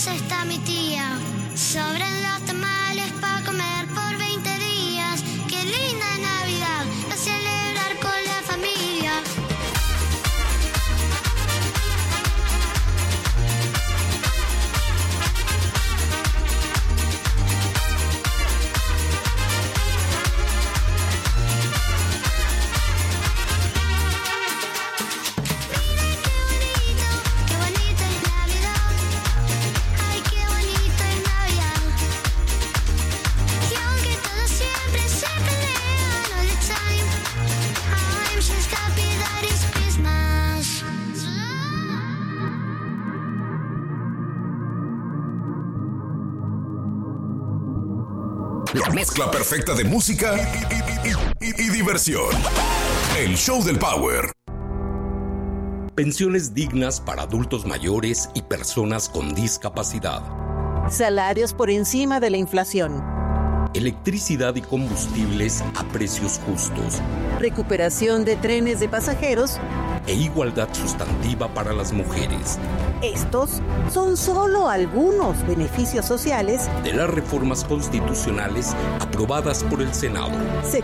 casa está mi tía. Sobran los tamales para comer por 20 días. Qué linda Navidad, a celebrar con la familia. La mezcla perfecta de música y diversión. El show del Power. Pensiones dignas para adultos mayores y personas con discapacidad. Salarios por encima de la inflación. Electricidad y combustibles a precios justos. Recuperación de trenes de pasajeros. E igualdad sustantiva para las mujeres. Estos son solo algunos beneficios sociales de las reformas constitucionales aprobadas por el Senado.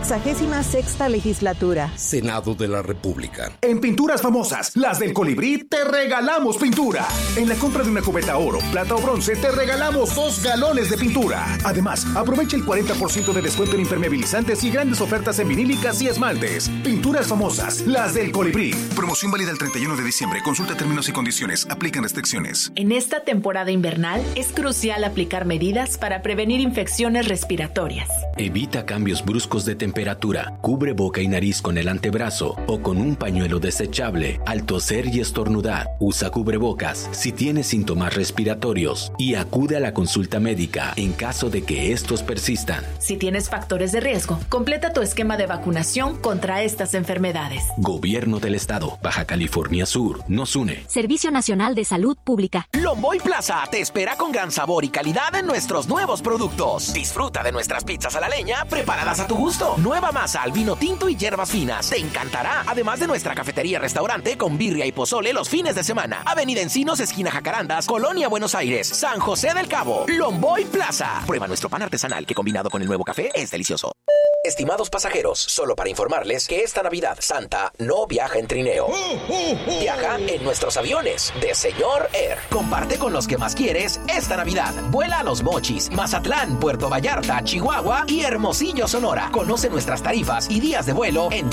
66ª legislatura. Senado de la República. En Pinturas Famosas, las del Colibrí, te regalamos pintura. En la compra de una cubeta oro, plata o bronce, te regalamos 2 galones de pintura. Además, aprovecha el 40% de descuento en impermeabilizantes y grandes ofertas en vinílicas y esmaltes. Pinturas Famosas, las del Colibrí. Promoción válida el 31 de diciembre. Consulta términos y condiciones. Aplican restricciones. En esta temporada invernal es crucial aplicar medidas para prevenir infecciones respiratorias. Evita cambios bruscos de temperatura. Cubre boca y nariz con el antebrazo o con un pañuelo desechable al toser y estornudar. Usa cubrebocas si tienes síntomas respiratorios y acude a la consulta médica en caso de que estos persistan. Si tienes factores de riesgo, completa tu esquema de vacunación contra estas enfermedades. Gobierno del Estado, Baja California Sur, nos une. Servicio Nacional de Salud Pública. Lomboy Plaza te espera con gran sabor y calidad en nuestros nuevos productos. Disfruta de nuestras pizzas a la leña preparadas a tu gusto. Nueva masa al vino tinto y hierbas finas. Te encantará. Además de nuestra cafetería-restaurante con birria y pozole los fines de semana. Avenida Encinos, esquina Jacarandas, Colonia Buenos Aires, San José del Cabo. Lomboy Plaza. Prueba nuestro pan artesanal que combinado con el nuevo café es delicioso. Estimados pasajeros, solo para informarles que esta Navidad Santa no viaja en trineo. Viaja en nuestros aviones de Señor Air. Comparte con los que más quieres esta Navidad. Vuela a Los Mochis, Mazatlán, Puerto Vallarta, Chihuahua y Hermosillo, Sonora. Conoce nuestras tarifas y días de vuelo en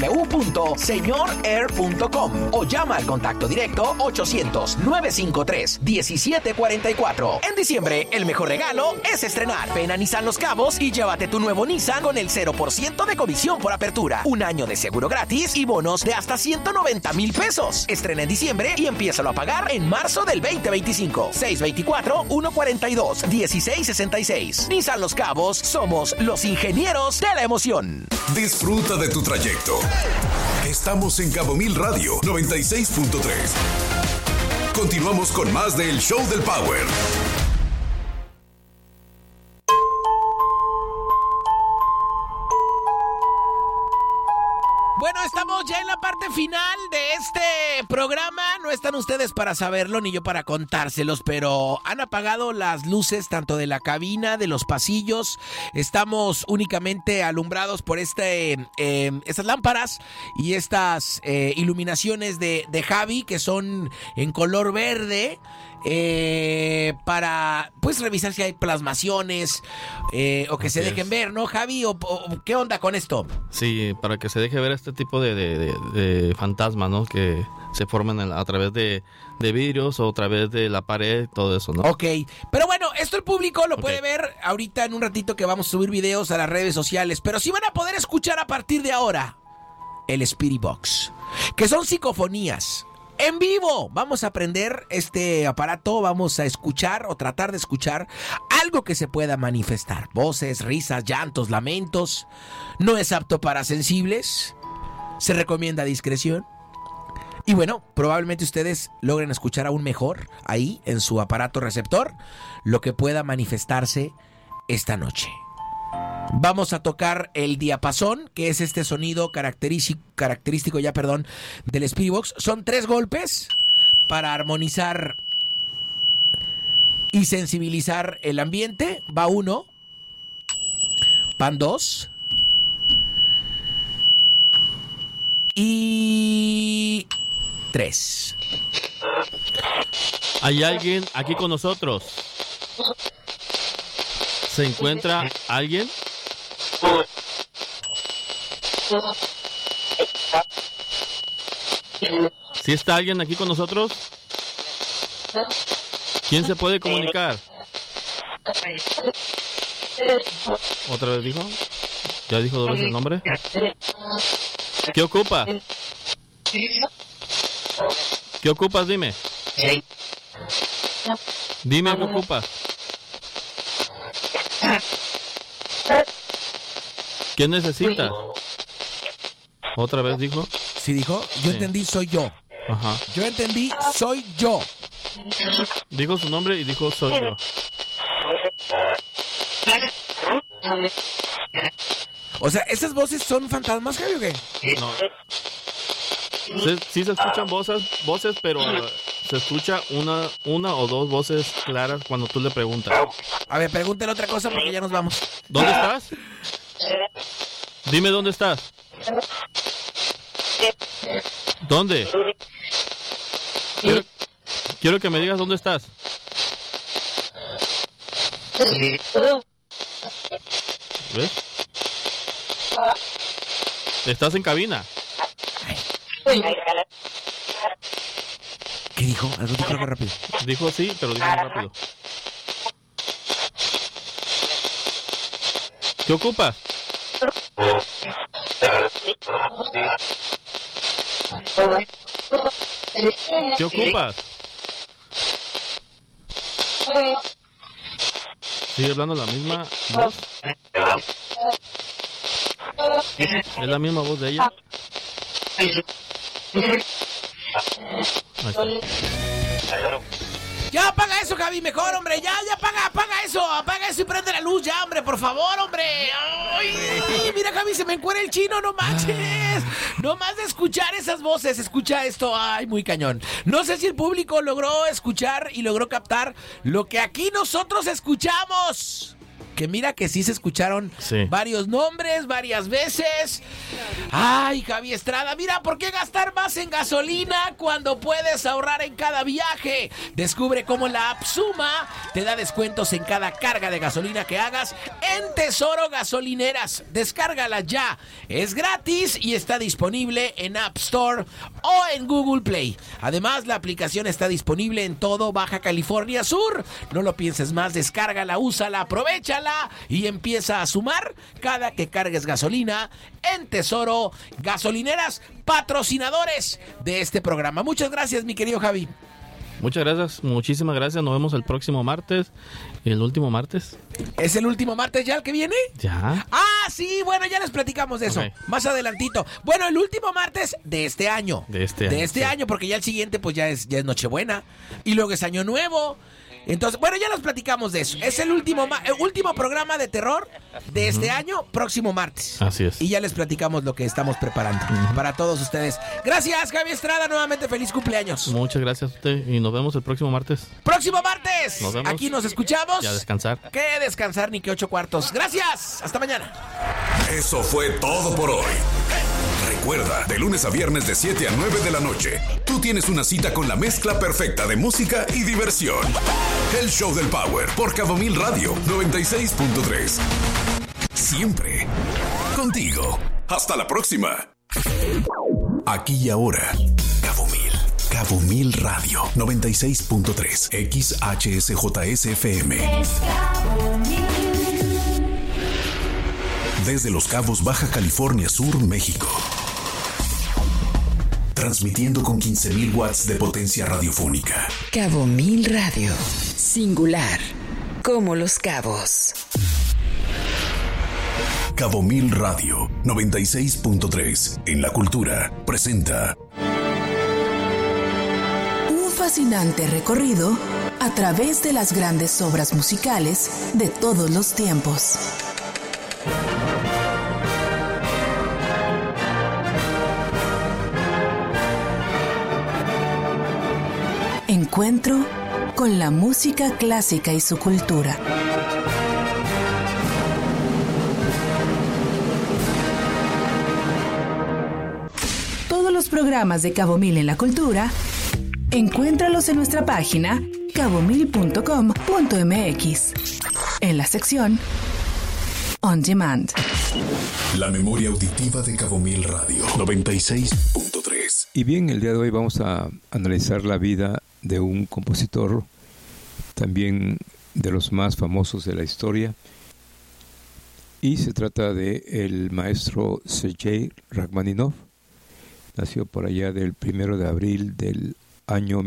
www.señorair.com o llama al contacto directo 800-953-1744. En diciembre, el mejor regalo es estrenar. Ven a Nissan Los Cabos y llévate tu nuevo Nissan con el 0% de comisión por apertura, un año de seguro gratis y bonos de hasta 190,000 pesos. Estrena en diciembre y empiézalo a pagar en marzo del 2025. 624-142-1666. Nissan Los Cabos, somos los ingenieros de la emoción. Disfruta de tu trayecto. Estamos en Cabo Mil Radio 96.3. Continuamos con más del Show del Power. Bueno, estamos ya en la parte final de este programa. No están ustedes para saberlo ni yo para contárselos, pero han apagado las luces tanto de la cabina, de los pasillos. Estamos únicamente alumbrados por estas lámparas y estas iluminaciones de Javi, que son en color verde. Para pues revisar si hay plasmaciones o que se dejen ver, ¿no, Javi? ¿O qué onda con esto? Sí, para que se deje ver este tipo de fantasmas, ¿no? Que se forman a través de vidrios o a través de la pared, todo eso, ¿no? Ok, pero bueno, esto el público lo puede ver ahorita en un ratito que vamos a subir videos a las redes sociales, pero sí van a poder escuchar a partir de ahora el Spirit Box, que son psicofonías. En vivo, vamos a aprender este aparato, vamos a escuchar o tratar de escuchar algo que se pueda manifestar. Voces, risas, llantos, lamentos. No es apto para sensibles. Se recomienda discreción. Y bueno, probablemente ustedes logren escuchar aún mejor ahí en su aparato receptor lo que pueda manifestarse esta noche. Vamos a tocar el diapasón, que es este sonido característico del Spirit Box. Son 3 golpes para armonizar y sensibilizar el ambiente. Va 1. Van 2. Y 3. ¿Hay alguien aquí con nosotros? ¿Se encuentra alguien? ¿Sí está alguien aquí con nosotros? ¿Quién se puede comunicar? ¿Otra vez dijo? ¿Ya dijo 2 veces el nombre? ¿Qué ocupa? ¿Qué ocupas? Dime. Dime qué ocupas. ¿Qué necesitas? ¿Otra vez dijo? ¿Sí dijo? Yo entendí, soy yo. Ajá. Yo entendí, soy yo. Dijo su nombre y dijo, soy yo. O sea, ¿esas voces son fantasmas, Javi, o qué? No. Sí se escuchan voces, pero se escucha una o 2 voces claras cuando tú le preguntas. A ver, pregúntale otra cosa porque ya nos vamos. ¿Dónde estás? Dime dónde estás. ¿Dónde? Quiero que me digas dónde estás. ¿Ves? Estás en cabina. ¿Qué dijo? Algo dijo algo rápido. Dijo sí, pero dijo muy rápido. ¿Qué ocupas? ¿Qué ocupas? ¿Sigue hablando la misma voz? ¿Es la misma voz de ella? Ahí está. Ya apaga eso, Javi, mejor, hombre. Ya apaga eso y prende la luz ya, hombre, por favor, hombre. Ay, mira, Javi, se me encuera el chino, no manches. No más de escuchar esas voces, escucha esto, ay, muy cañón. No sé si el público logró escuchar y logró captar lo que aquí nosotros escuchamos. Que mira que sí se escucharon varios nombres, varias veces. Ay, Javi Estrada, mira, ¿por qué gastar más en gasolina cuando puedes ahorrar en cada viaje? Descubre cómo la app Suma te da descuentos en cada carga de gasolina que hagas en Tesoro Gasolineras. Descárgala ya, es gratis y está disponible en App Store o en Google Play. Además, la aplicación está disponible en todo Baja California Sur. No lo pienses más, descárgala, úsala, aprovéchala y empieza a sumar cada que cargues gasolina en Tesoro Gasolineras, patrocinadores de este programa. Muchas gracias, mi querido Javi. Muchas gracias, muchísimas gracias. Nos vemos el próximo martes. ¿Y el último martes? ¿Es el último martes ya el que viene? Ya. Ah, sí, bueno, ya les platicamos de eso. Más adelantito. Bueno, el último martes de este año. De este año, porque ya el siguiente pues ya es Nochebuena. Y luego es Año Nuevo. Entonces, bueno, ya nos platicamos de eso. Es el último programa de terror de este año, próximo martes. Así es. Y ya les platicamos lo que estamos preparando para todos ustedes. Gracias, Javi Estrada, nuevamente feliz cumpleaños. Muchas gracias a usted y nos vemos el próximo martes. ¡Próximo martes! Nos vemos. Aquí nos escuchamos. Y a descansar. ¿Qué descansar ni qué 8 cuartos? Gracias, hasta mañana. Eso fue todo por hoy. Recuerda, de lunes a viernes de 7 a 9 de la noche, tú tienes una cita con la mezcla perfecta de música y diversión. El Show del Power por Cabo Mil Radio 96.3. Siempre contigo. Hasta la próxima. Aquí y ahora, Cabo Mil Radio 96.3 XHSJSFM. Desde Los Cabos, Baja California Sur, México. Transmitiendo con 15,000 watts de potencia radiofónica. Cabo Mil Radio. Singular. Como Los Cabos. Cabo Mil Radio 96.3 en la cultura presenta Un fascinante recorrido a través de las grandes obras musicales de todos los tiempos. Encuentro con la música clásica y su cultura. Todos los programas de Cabo Mil en la cultura, encuéntralos en nuestra página cabomil.com.mx, en la sección On Demand. La memoria auditiva de Cabo Mil Radio 96.3. Y bien, el día de hoy vamos a analizar la vida de un compositor, también de los más famosos de la historia, y se trata de el maestro Sergei Rachmaninoff. Nació por allá del 1 de abril del año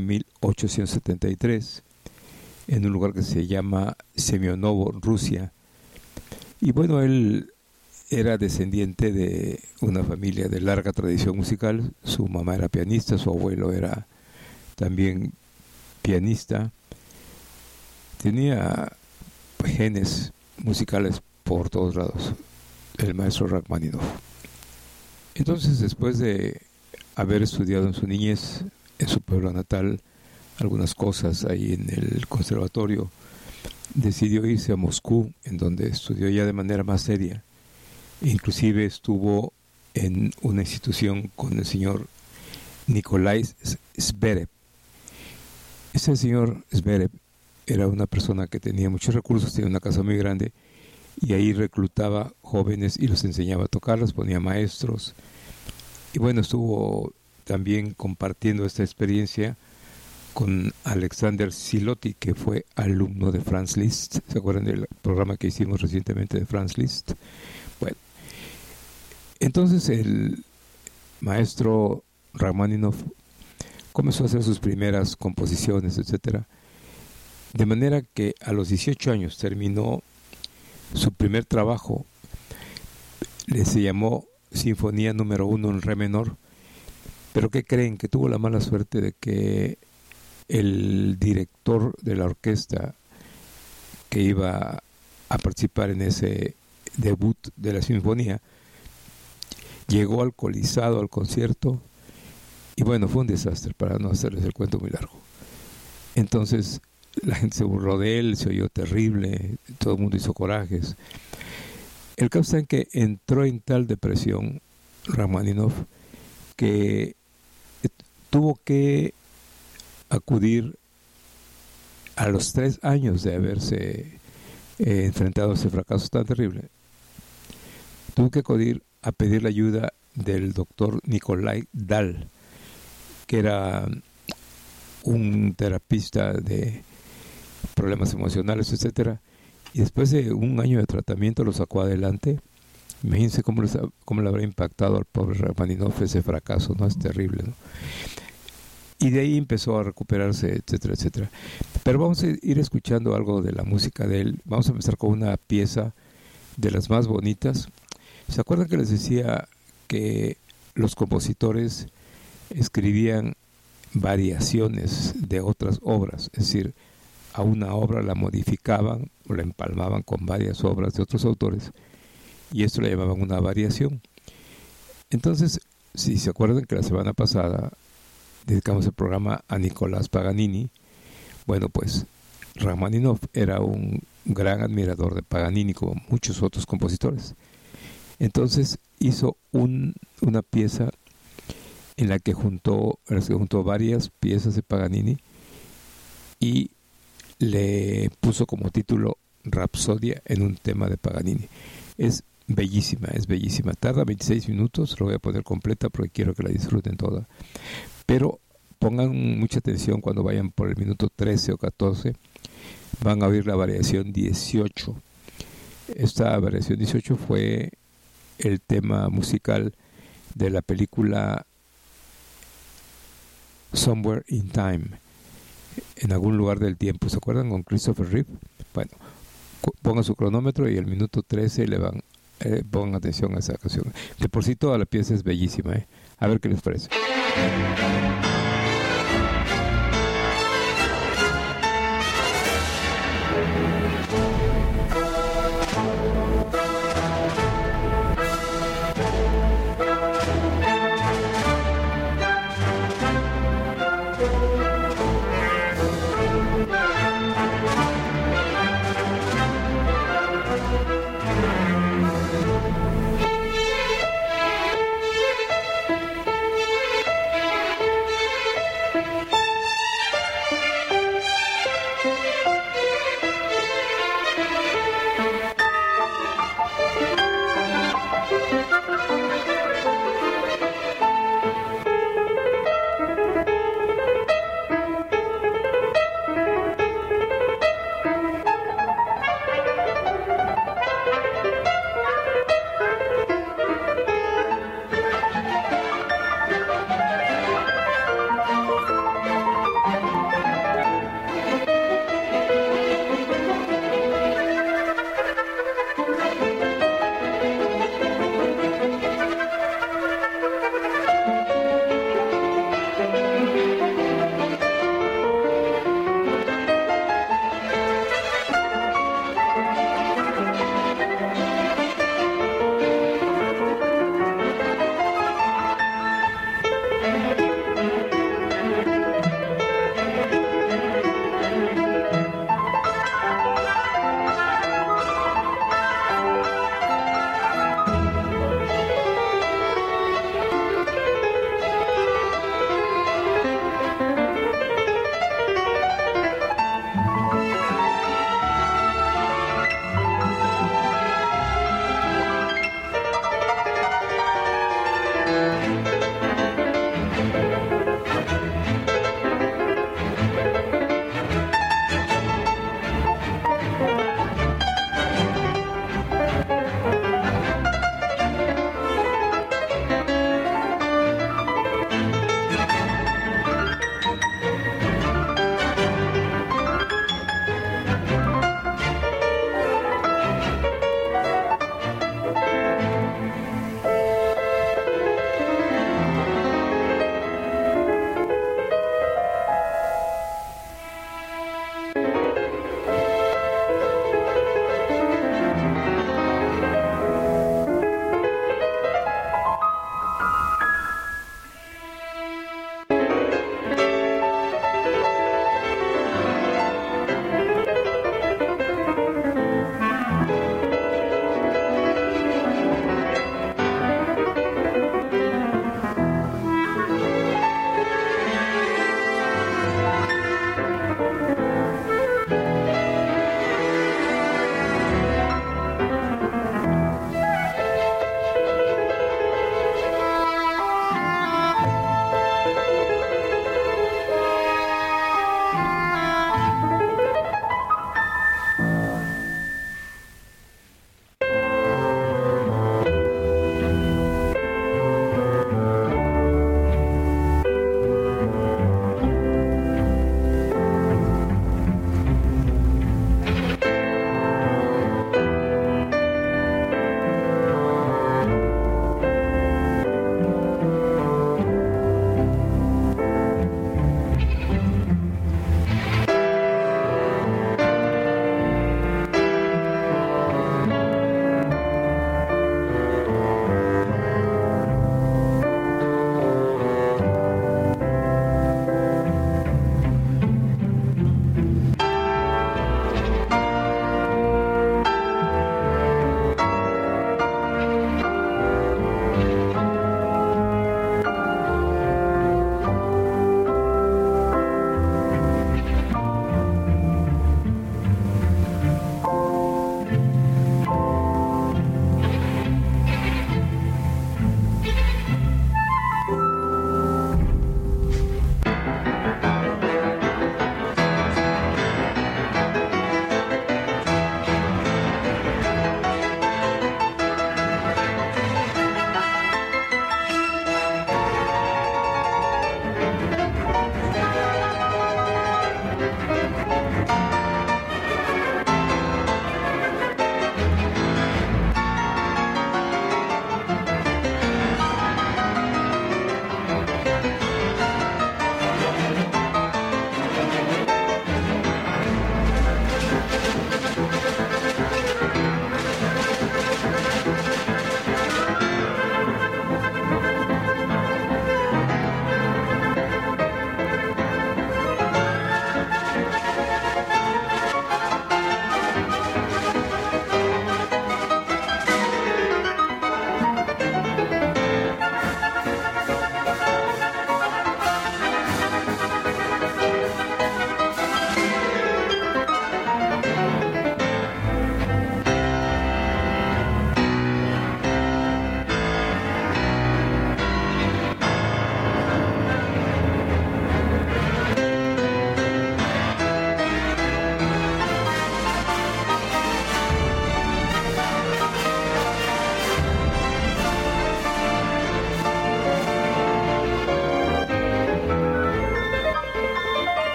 1873 en un lugar que se llama Semionovo, Rusia. Y bueno, él era descendiente de una familia de larga tradición musical. Su mamá era pianista, su abuelo era también pianista. Tenía genes musicales por todos lados, el maestro Rachmaninoff. Entonces, después de haber estudiado en su niñez, en su pueblo natal, algunas cosas ahí en el conservatorio, decidió irse a Moscú, en donde estudió ya de manera más seria. Inclusive estuvo en una institución con el señor Nikolai Zverev. Ese señor Zverev era una persona que tenía muchos recursos, tenía una casa muy grande, y ahí reclutaba jóvenes y los enseñaba a tocar, los ponía maestros. Y bueno, estuvo también compartiendo esta experiencia con Alexander Siloty, que fue alumno de Franz Liszt. ¿Se acuerdan del programa que hicimos recientemente de Franz Liszt? Bueno, entonces el maestro Rachmaninoff comenzó a hacer sus primeras composiciones, etcétera, de manera que a los 18 años terminó su primer trabajo. Se llamó Sinfonía número 1 en re menor. Pero ¿qué creen? Que tuvo la mala suerte de que el director de la orquesta que iba a participar en ese debut de la sinfonía llegó alcoholizado al concierto, y bueno, fue un desastre, para no hacerles el cuento muy largo. Entonces la gente se burló de él, se oyó terrible, todo el mundo hizo corajes. El caso está en que entró en tal depresión Rachmaninoff que tuvo que acudir a los 3 años de haberse enfrentado a ese fracaso tan terrible. Tuvo que acudir a pedir la ayuda del doctor Nikolai Dahl, que era un terapista de problemas emocionales, etcétera, y después de un año de tratamiento lo sacó adelante. Imagínense cómo le habrá impactado al pobre Rachmaninoff ese fracaso, ¿no? Es terrible, ¿no? Y de ahí empezó a recuperarse, etcétera, etcétera. Pero vamos a ir escuchando algo de la música de él. Vamos a empezar con una pieza de las más bonitas. ¿Se acuerdan que les decía que los compositores escribían variaciones de otras obras? Es decir, a una obra la modificaban o la empalmaban con varias obras de otros autores, y esto le llamaban una variación. Entonces, si se acuerdan que la semana pasada dedicamos el programa a Nicolás Paganini, bueno, pues Rachmaninoff era un gran admirador de Paganini, como muchos otros compositores. Entonces hizo una pieza en la que juntó varias piezas de Paganini y le puso como título Rapsodia en un tema de Paganini. Es bellísima. Tarda 26 minutos, lo voy a poner completa porque quiero que la disfruten toda. Pero pongan mucha atención cuando vayan por el minuto 13 o 14, van a oír la variación 18. Esta variación 18 fue el tema musical de la película Somewhere in Time, en algún lugar del tiempo. ¿Se acuerdan? Con Christopher Reeve. Bueno, pongan su cronómetro y el minuto 13 le van, pongan atención a esa canción. De por sí toda la pieza es bellísima, ¿eh? A ver qué les parece.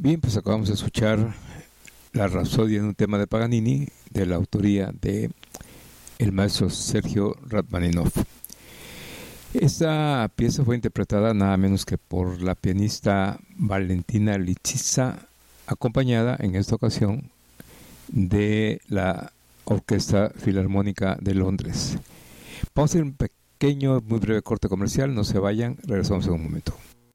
Bien, pues acabamos de escuchar la Rapsodia en un tema de Paganini, de la autoría de el maestro Sergio Rachmaninoff. Esta pieza fue interpretada nada menos que por la pianista Valentina Lichitsa, acompañada en esta ocasión de la Orquesta Filarmónica de Londres. Vamos a hacer un pequeño, muy breve corte comercial, no se vayan, regresamos en un momento.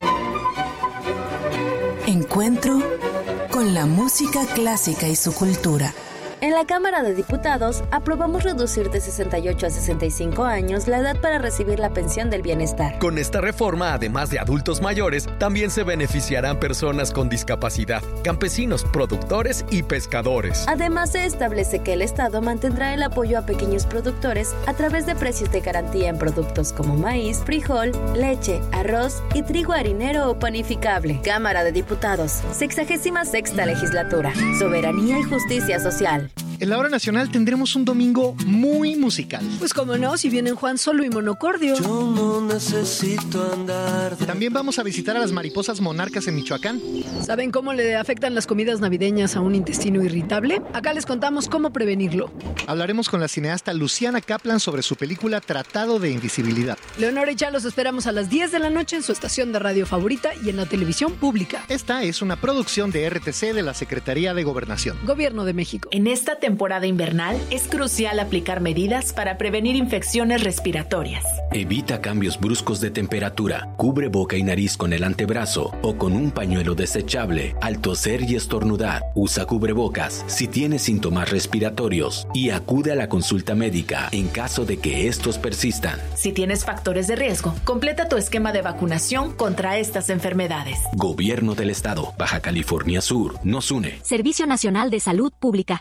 Encuentro con la música clásica y su cultura. En la Cámara de Diputados aprobamos reducir de 68 a 65 años la edad para recibir la pensión del bienestar. Con esta reforma, además de adultos mayores, también se beneficiarán personas con discapacidad, campesinos, productores y pescadores. Además, se establece que el Estado mantendrá el apoyo a pequeños productores a través de precios de garantía en productos como maíz, frijol, leche, arroz y trigo harinero o panificable. Cámara de Diputados, 66ª Legislatura. Soberanía y justicia social. En la Hora Nacional tendremos un domingo muy musical. Pues como no, si vienen Juan Solo y Monocordio. Yo no necesito andar. También vamos a visitar a las mariposas monarcas en Michoacán. ¿Saben cómo le afectan las comidas navideñas a un intestino irritable? Acá les contamos cómo prevenirlo. Hablaremos con la cineasta Luciana Kaplan sobre su película Tratado de Invisibilidad. Leonora y Chá los esperamos a las 10 de la noche en su estación de radio favorita y en la televisión pública. Esta es una producción de RTC de la Secretaría de Gobernación. Gobierno de México. En esta temporada invernal es crucial aplicar medidas para prevenir infecciones respiratorias. Evita cambios bruscos de temperatura. Cubre boca y nariz con el antebrazo o con un pañuelo desechable al toser y estornudar. Usa cubrebocas si tienes síntomas respiratorios y acude a la consulta médica en caso de que estos persistan. Si tienes factores de riesgo, completa tu esquema de vacunación contra estas enfermedades. Gobierno del Estado, Baja California Sur, nos une. Servicio Nacional de Salud Pública.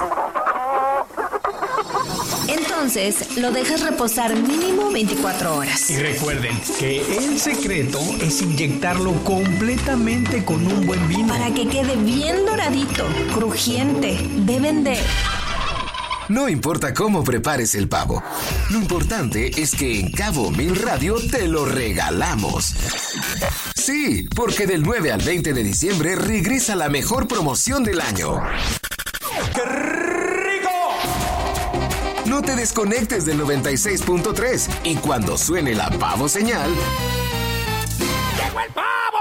Entonces, lo dejas reposar mínimo 24 horas. Y recuerden que el secreto es inyectarlo completamente con un buen vino. Para que quede bien doradito, crujiente, de vender. No importa cómo prepares el pavo, lo importante es que en Cabo Mil Radio te lo regalamos. Sí, porque del 9 al 20 de diciembre regresa la mejor promoción del año. ¡Qué rico! No te desconectes del 96.3 y cuando suene la pavo señal... ¡Llegó el pavo!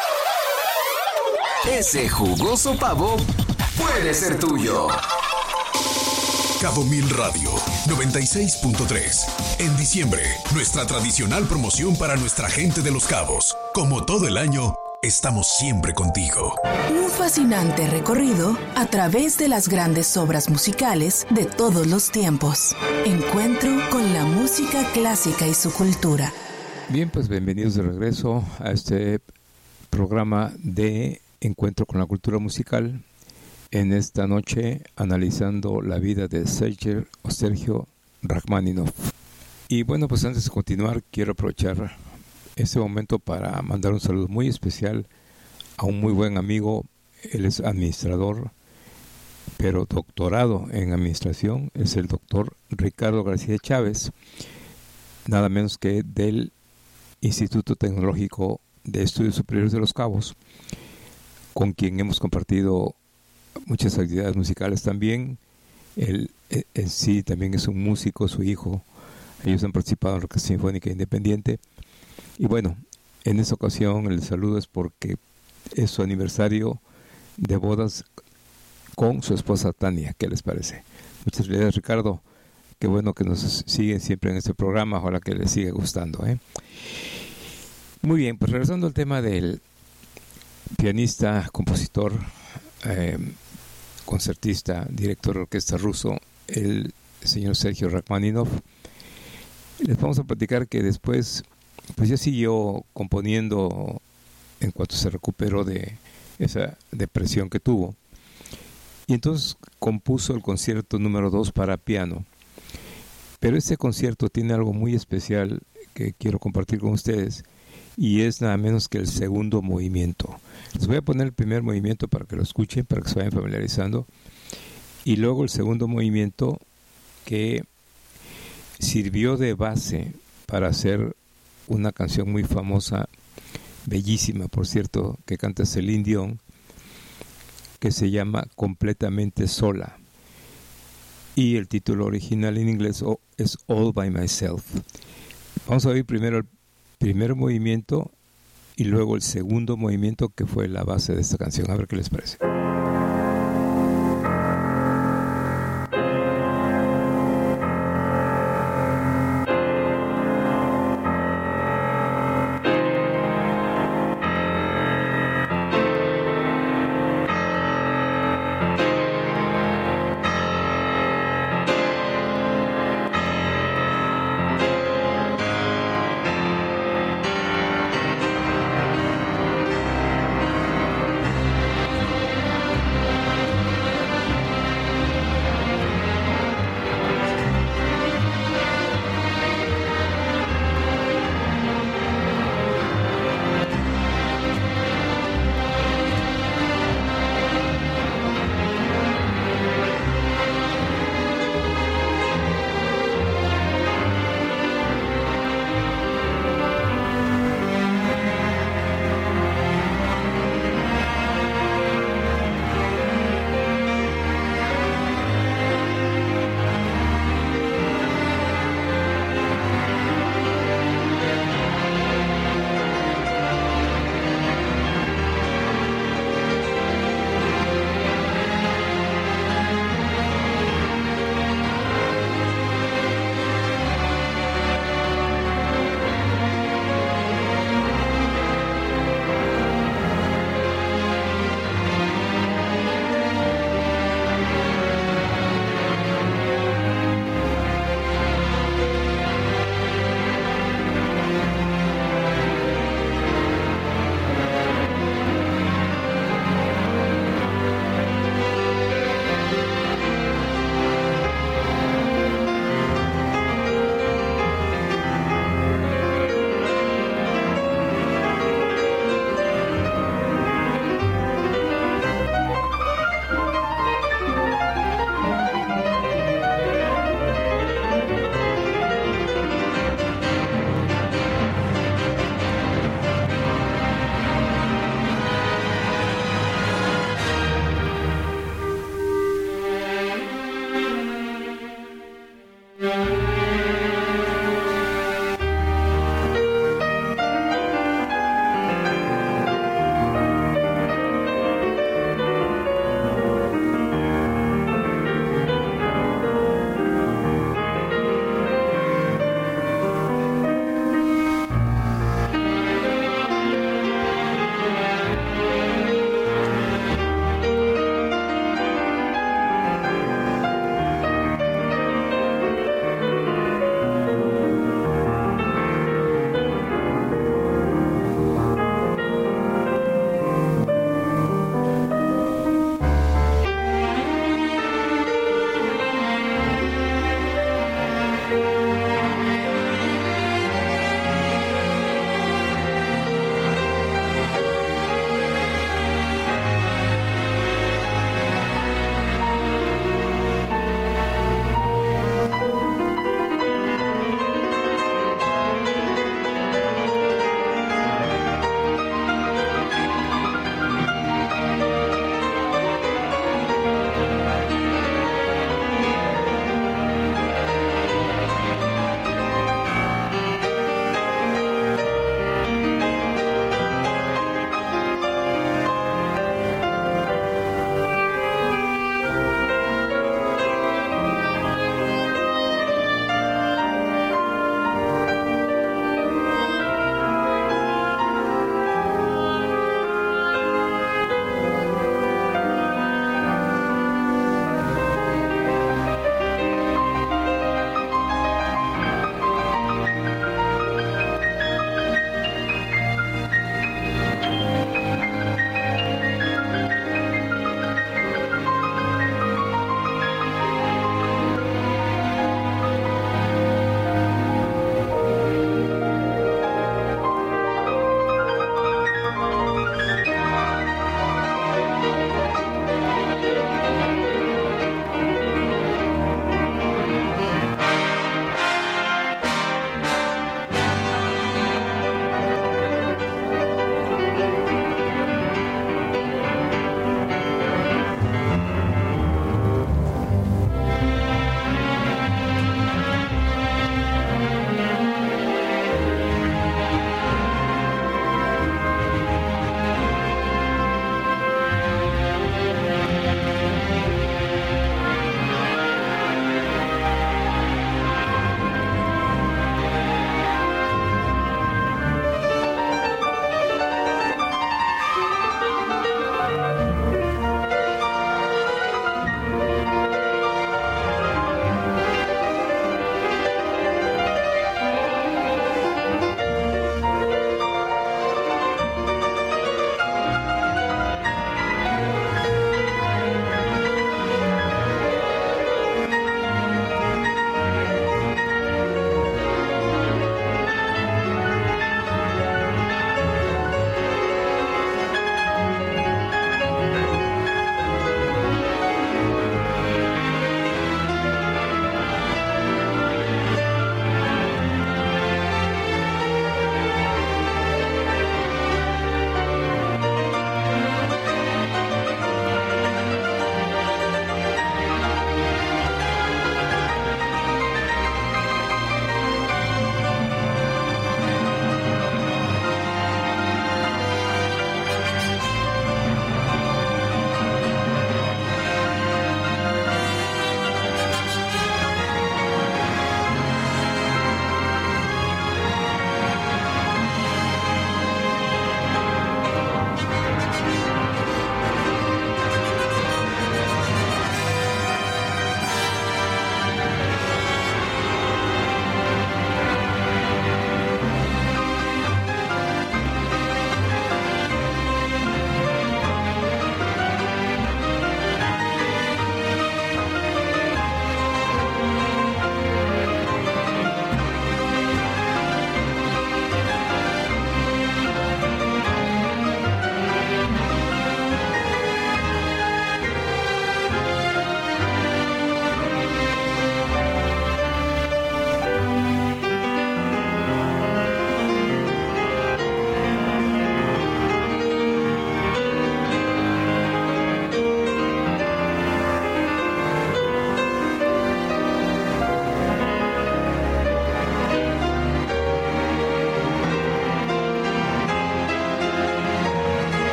Ese jugoso pavo puede ser tuyo. Cabo Mil Radio 96.3. En diciembre, nuestra tradicional promoción para nuestra gente de Los Cabos. Como todo el año, estamos siempre contigo. Un fascinante recorrido a través de las grandes obras musicales de todos los tiempos. Encuentro con la música clásica y su cultura. Bien, pues bienvenidos de regreso a este programa de Encuentro con la cultura musical. En esta noche analizando la vida de Sergio Rachmaninoff. Y bueno, pues antes de continuar quiero aprovechar este momento para mandar un saludo muy especial a un muy buen amigo. Él es administrador, pero doctorado en administración. Es el doctor Ricardo García Chávez, nada menos que del Instituto Tecnológico de Estudios Superiores de Los Cabos, con quien hemos compartido muchas actividades musicales también. Él en sí también es un músico, su hijo. Ellos han participado en la Orquesta Sinfónica Independiente. Y bueno, en esta ocasión el saludo es porque es su aniversario de bodas con su esposa Tania. ¿Qué les parece? Muchas gracias, Ricardo. Qué bueno que nos siguen siempre en este programa. Ojalá que les siga gustando, ¿eh? Muy bien, pues regresando al tema del pianista, compositor, concertista, director de orquesta ruso, el señor Sergio Rachmaninoff. Les vamos a platicar que después pues ya siguió componiendo en cuanto se recuperó de esa depresión que tuvo, y entonces compuso el concierto número 2 para piano. Pero este concierto tiene algo muy especial que quiero compartir con ustedes, y es nada menos que el segundo movimiento. Les voy a poner el primer movimiento para que lo escuchen, para que se vayan familiarizando, y luego el segundo movimiento, que sirvió de base para hacer una canción muy famosa, bellísima, por cierto, que canta Celine Dion, que se llama Completamente Sola. Y el título original en inglés es All by Myself. Vamos a oír primero el primer movimiento y luego el segundo movimiento, que fue la base de esta canción. A ver qué les parece.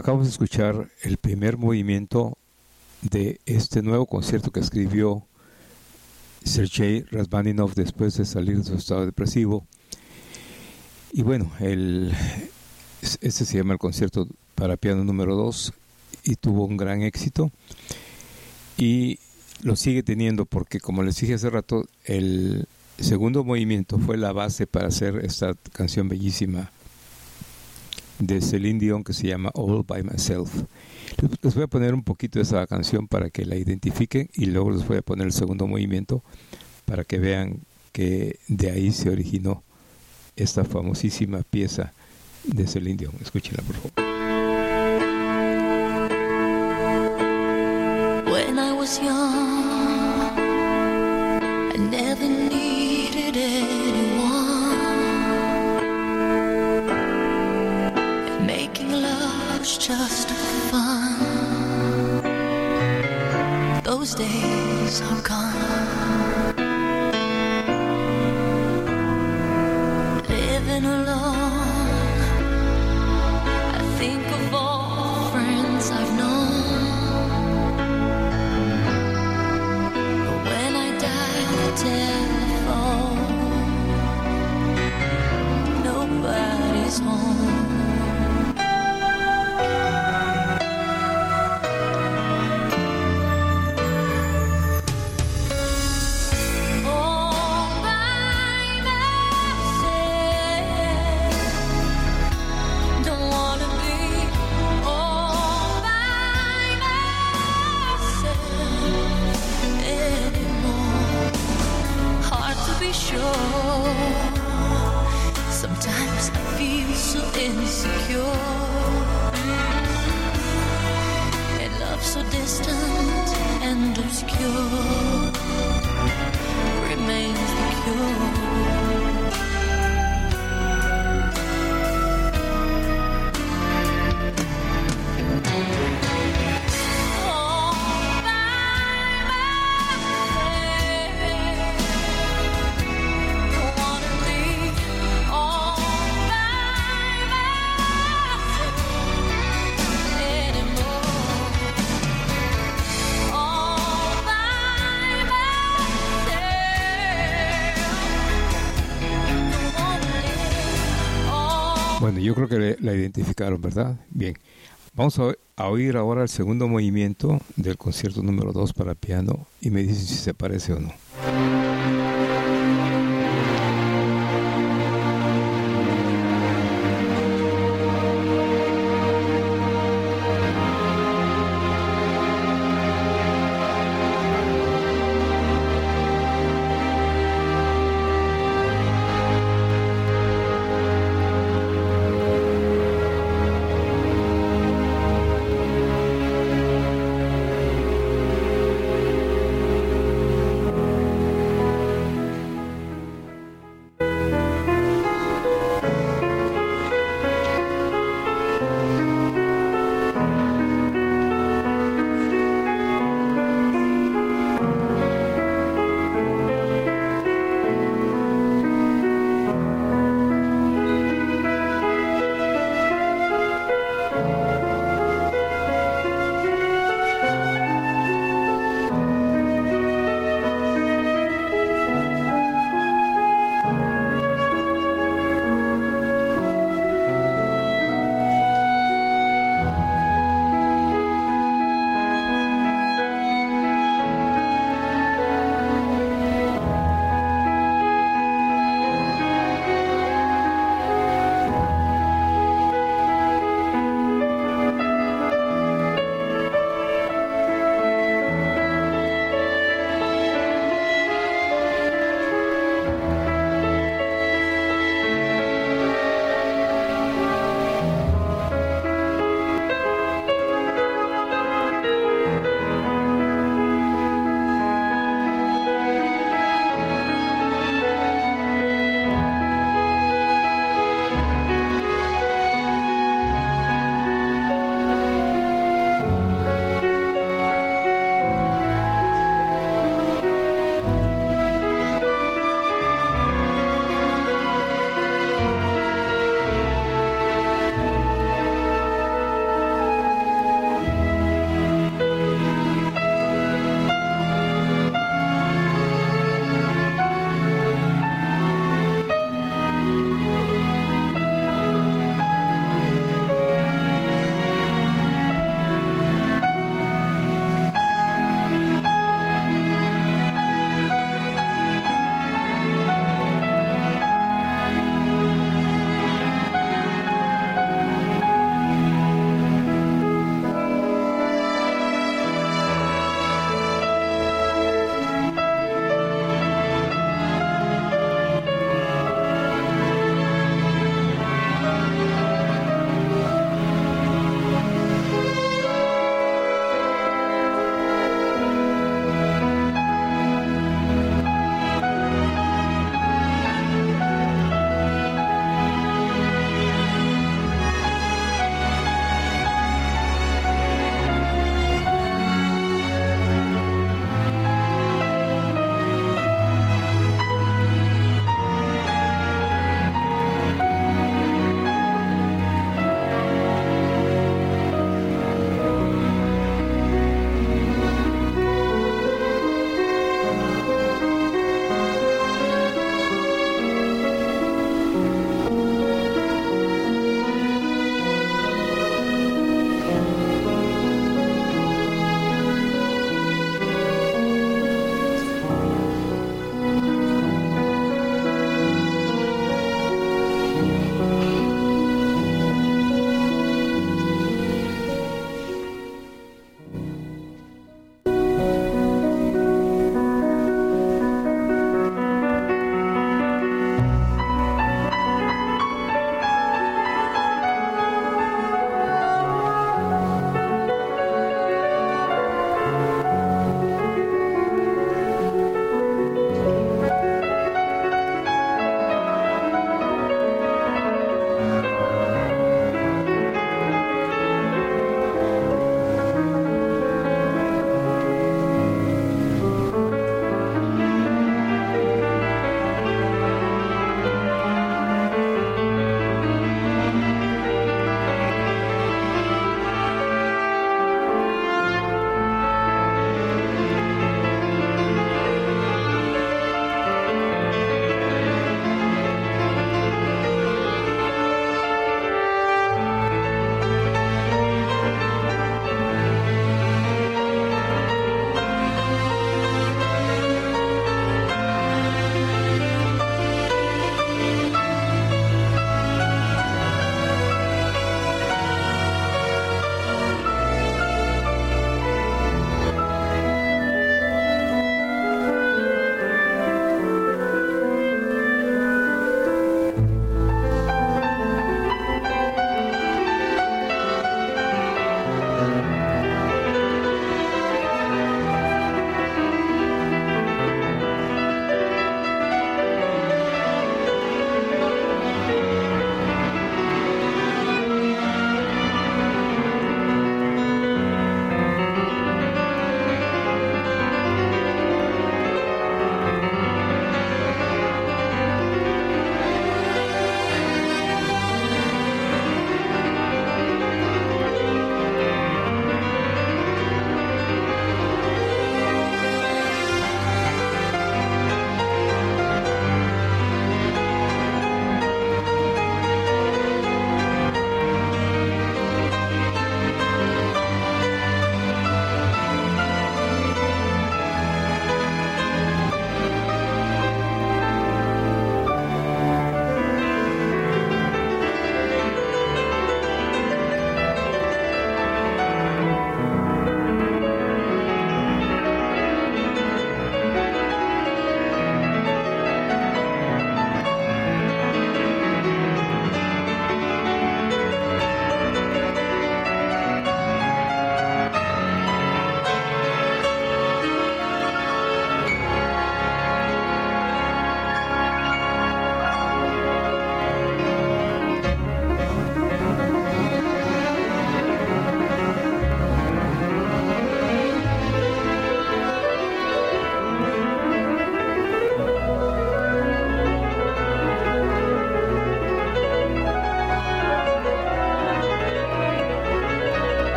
Acabamos de escuchar el primer movimiento de este nuevo concierto que escribió Sergei Rachmaninoff después de salir de su estado depresivo. Y bueno, este se llama el concierto para piano número 2 y tuvo un gran éxito y lo sigue teniendo porque, como les dije hace rato, el segundo movimiento fue la base para hacer esta canción bellísima de Celine Dion que se llama All By Myself. Les voy a poner un poquito de esa canción para que la identifiquen y luego les voy a poner el segundo movimiento para que vean que de ahí se originó esta famosísima pieza de Celine Dion. Escúchenla, por favor. When I was young, I never needed anyone, and making love was just fun. Those days are gone. Living alone, I think of all the friends I've known. But when I dial the telephone, nobody's home. Sometimes I feel so insecure, and love so distant and obscure remains the cure. Bueno, yo creo que la identificaron, ¿verdad? Bien, vamos a oír ahora el segundo movimiento del concierto número 2 para piano y me dicen si se parece o no.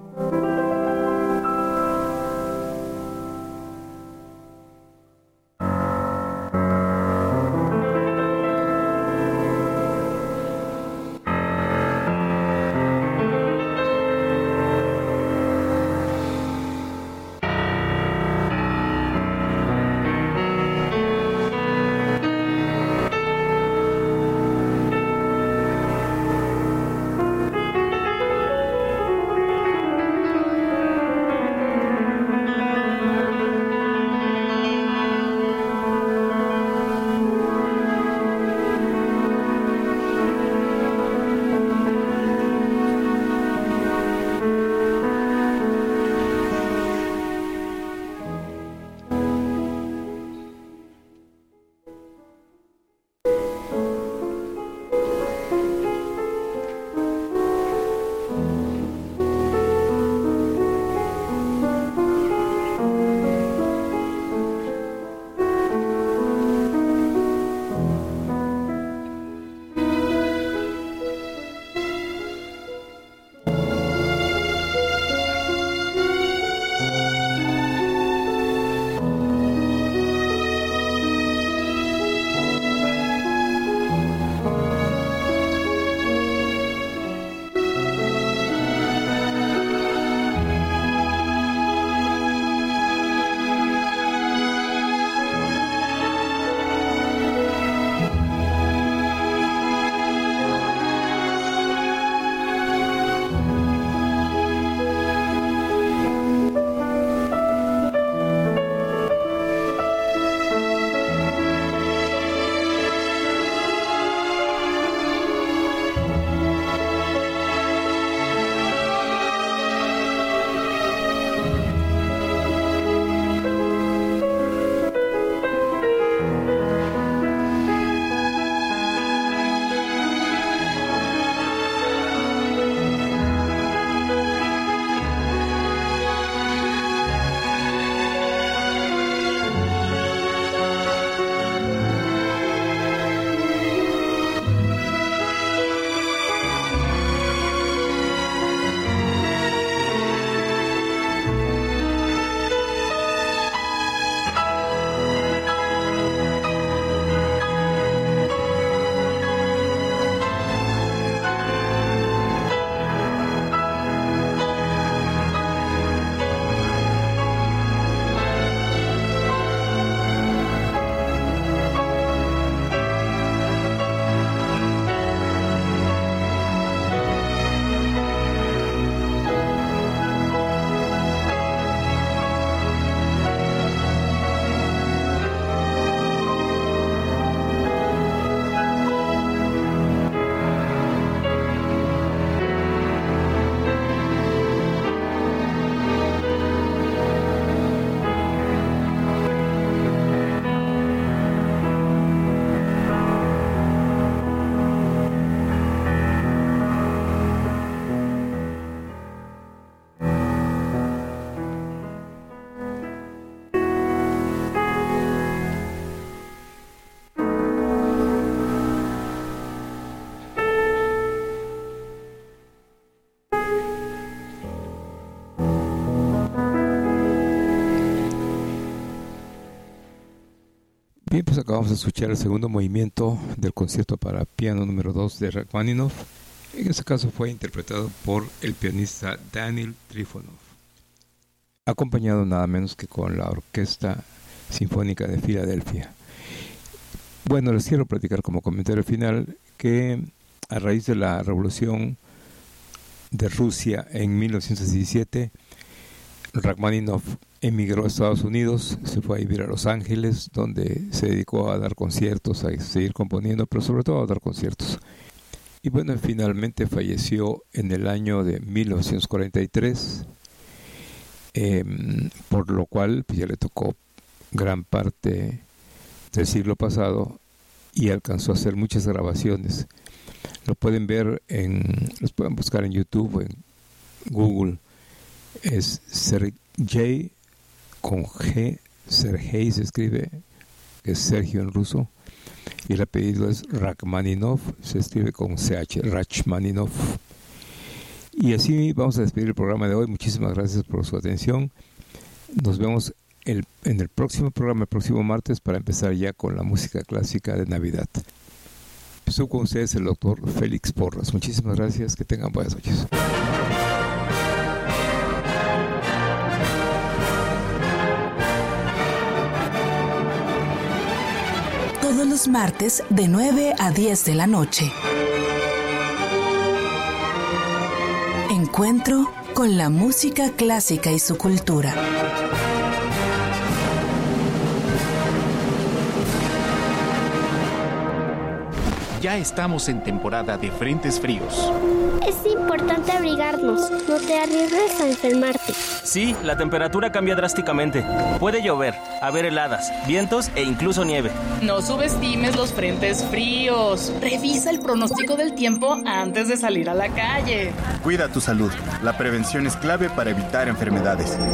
Bien, pues acabamos de escuchar el segundo movimiento del concierto para piano número 2 de Rachmaninoff. En este caso fue interpretado por el pianista Daniel Trifonov, acompañado nada menos que con la Orquesta Sinfónica de Filadelfia. Bueno, les quiero platicar como comentario final que a raíz de la revolución de Rusia en 1917, Rachmaninoff emigró a Estados Unidos, se fue a vivir a Los Ángeles, donde se dedicó a dar conciertos, a seguir componiendo, pero sobre todo a dar conciertos. Y bueno, finalmente falleció en el año de 1943, por lo cual pues, ya le tocó gran parte del siglo pasado y alcanzó a hacer muchas grabaciones. Lo pueden ver, los pueden buscar en YouTube o en Google. Es Sergei con G, Sergei se escribe, que es Sergio en ruso, y el apellido es Rachmaninoff, se escribe con CH, Rachmaninoff. Y así vamos a despedir el programa de hoy. Muchísimas gracias por su atención. Nos vemos en el próximo programa, el próximo martes, para empezar ya con la música clásica de Navidad. Estuvo con ustedes el doctor Félix Porras. Muchísimas gracias. Que tengan buenas noches. Todos los martes de 9 a 10 de la noche. Encuentro con la música clásica y su cultura. Ya estamos en temporada de frentes fríos. Es importante abrigarnos, no te arriesgues a enfermarte. Sí, la temperatura cambia drásticamente. Puede llover, haber heladas, vientos e incluso nieve. No subestimes los frentes fríos. Revisa el pronóstico del tiempo antes de salir a la calle. Cuida tu salud. La prevención es clave para evitar enfermedades.